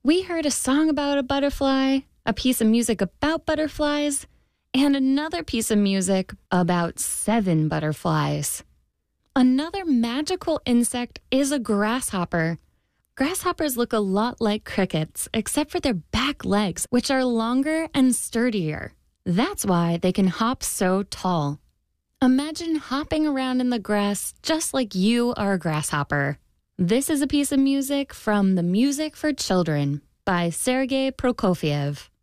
We heard a song about a butterfly, a piece of music about butterflies, and another piece of music about 7 butterflies. Another magical insect is a grasshopper. Grasshoppers look a lot like crickets, except for their back legs, which are longer and sturdier. That's why they can hop so tall. Imagine hopping around in the grass just like you are a grasshopper. This is a piece of music from The Music for Children by Sergei Prokofiev.